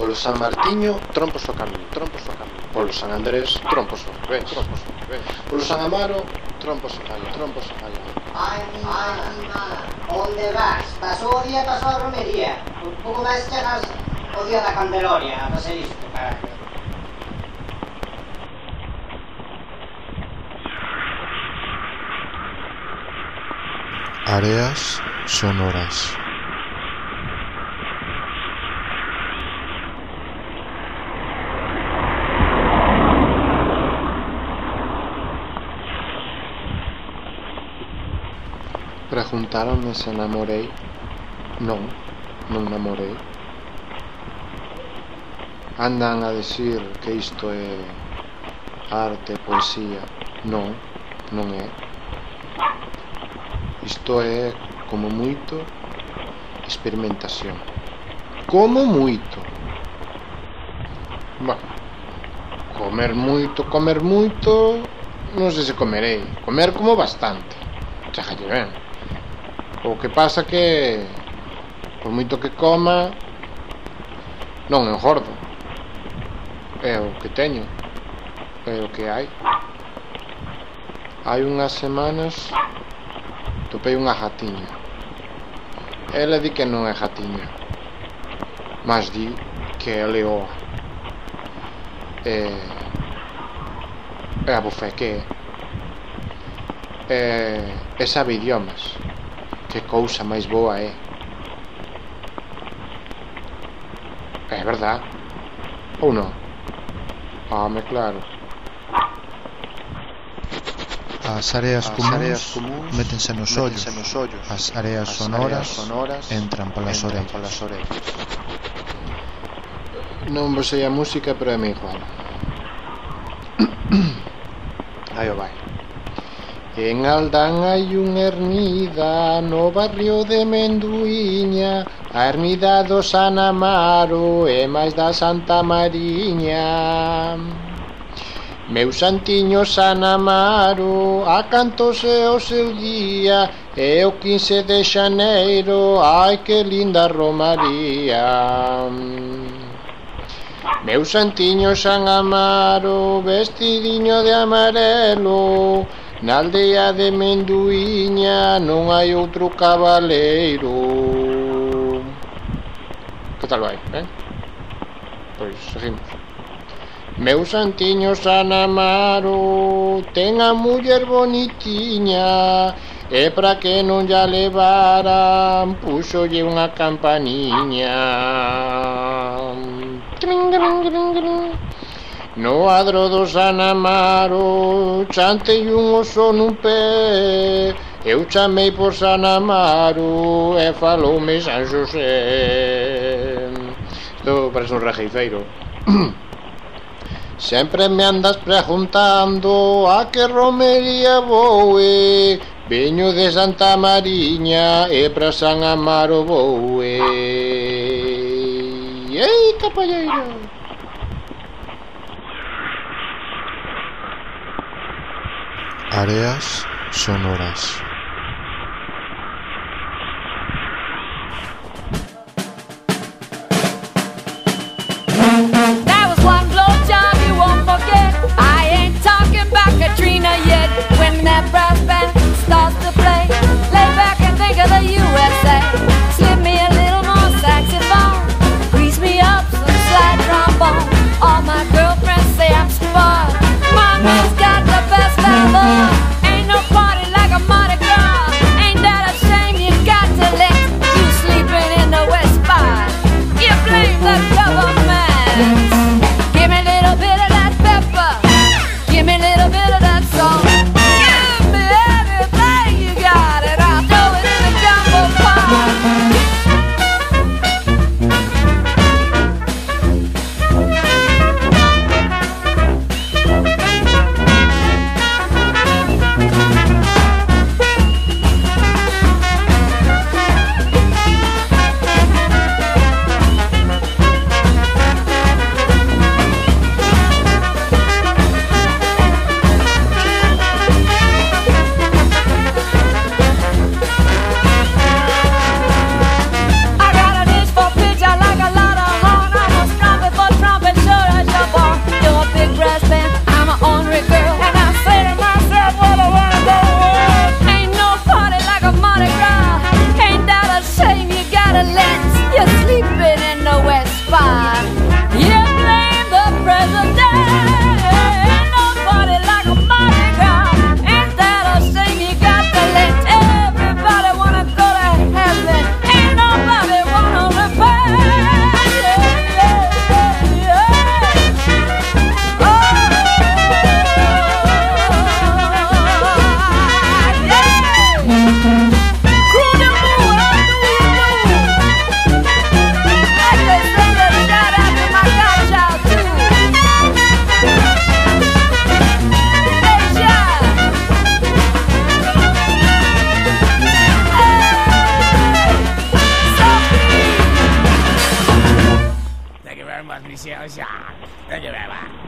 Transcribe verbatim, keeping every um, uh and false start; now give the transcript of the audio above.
Polo San Martiño, trompos o camiño, trompos o camiño. Polo San Andrés, trompos o revés, trompos o revés. Polo San Amaro, trompos o falla, trompos o falla. Ai, ai, ai, onde vas? Pasou o día, pasou a romería. Un pouco máis chegas o día da Candeloria a facer isto, caralho. Áreas sonoras. Preguntaronme se namorei. Non, non namorei. Andan a decir que isto é arte, poesía. Non, non é. Isto é, como moito, experimentación. Como moito. Bueno, comer moito, comer moito, non sei se comerei. Comer como bastante. Chágalle ben. O que pasa que, por moito que coma, non engordo. É o que teño. É o que hai. Hai unhas semanas topei unha gatiña. Ela di que non é gatiña, mas di que é leoa. E... é a bufé que é. E... e sabe idiomas. Que cousa máis boa é. É verdad? Ou non? Home, claro. As áreas As comuns, áreas comuns métense nos ollos. métense nos ollos. As áreas As sonoras, áreas sonoras entran polas entran orellas. polas orellas. Non vos sei a música, pero é moi igual. Aí o vai. En Aldán hai unha ermida no barrio de Menduíña. A ermida do San Amaro é máis da Santa Mariña. Meu santiño San Amaro acantouse o seu día. E o quince de xaneiro, ai que linda romaría. Meu santiño San Amaro, vestidiño de amarelo. Na aldea de Menduíña non hai outro cabaleiro. Que tal vai, eh? Pois seguimos. Meu santiño San Amaro ten a muller bonitiña. E para que non lla levaran, puxolle unha campaniña. No adro do San Amaro chantei un oso nun pé. Eu chamei por San Amaro e faloume San Xosé. Isto parece un rejeifeiro. Sempre me andas preguntando a que romería vou e veño de Santa Mariña e pra San Amaro vou e... Ei, capalleiro! Áreas sonoras. That was one blowjob you won't forget. I ain't talking about Katrina yet. When that brass band starts to play, lay back and think of the U S A. Slip me a little more saxophone, grease me up some slide trombone. All my girlfriends say I'm spoiled. Mama's got the best ever. Ain't no party like a Mardi Gras. transmissió, Jack. Thank you very much.